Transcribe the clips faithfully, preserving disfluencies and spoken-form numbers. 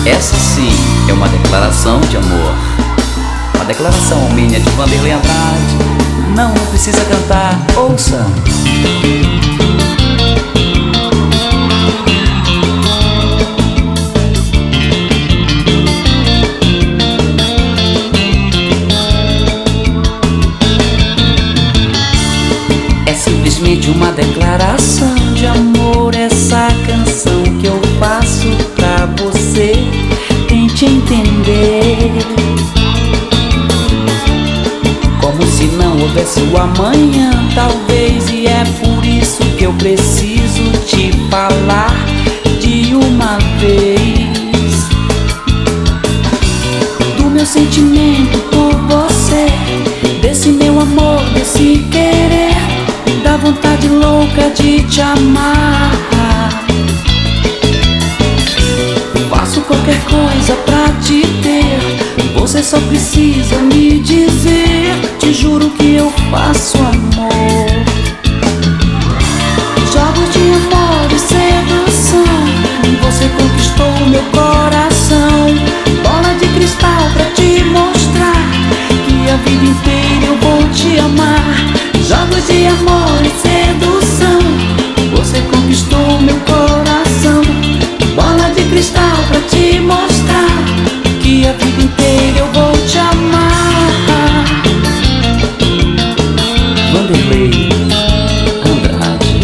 Essa sim é uma declaração de amor. Uma declaração minha de Vanderlei Andrade. Não, não precisa cantar, ouça. É simplesmente uma declaração de amor, essa canção que eu faço pra você. Tente entender, como se não houvesse o amanhã, talvez. E é por isso que eu preciso te falar de uma vez do meu sentimento por você, desse meu amor, desse querer, da vontade louca de te amar. Faço qualquer coisa pra te ter, você só precisa me dizer. Te juro que eu faço amor, jogos de amor e sedução. Você conquistou meu coração, bola de cristal pra te mostrar que a vida inteira eu vou te amar. Jogos de amor e sedução, você conquistou meu coração, bola de cristal pra te mostrar que a vida inteira eu vou te amar. Vanderlei Andrade.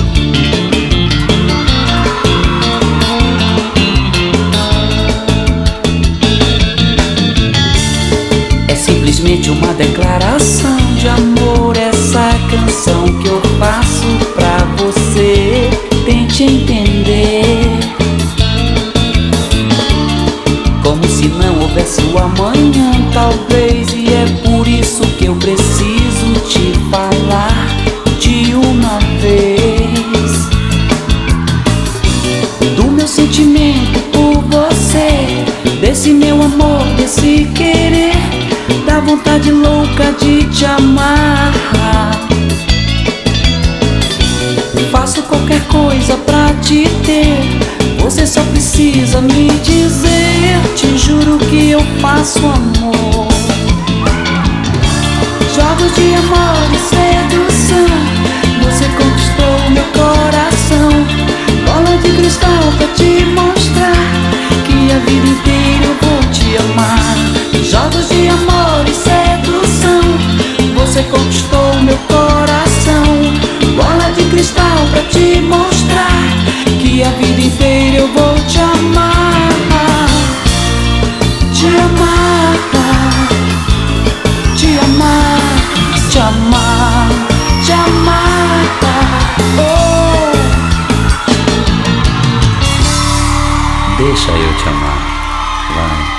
É simplesmente uma declaração de amor, essa canção que eu faço pra você. Tente entender, como se não houvesse o amanhã, talvez. E é por isso que eu preciso te falar de uma vez do meu sentimento por você, desse meu amor, desse querer, da vontade louca de te amar. Faço qualquer coisa pra te ter, você só precisa me dizer. Te juro que eu faço amor, jogos de amor e sedução. Você conquistou meu coração, bola de cristal pra te mostrar que a vida inteira eu vou te amar. Jogos de amor e sedução, você conquistou meu coração, bola de cristal pra te mostrar que a vida inteira eu vou te amar. Te amar, te amar, te amar, te amar. Oh, deixa eu te amar, vai.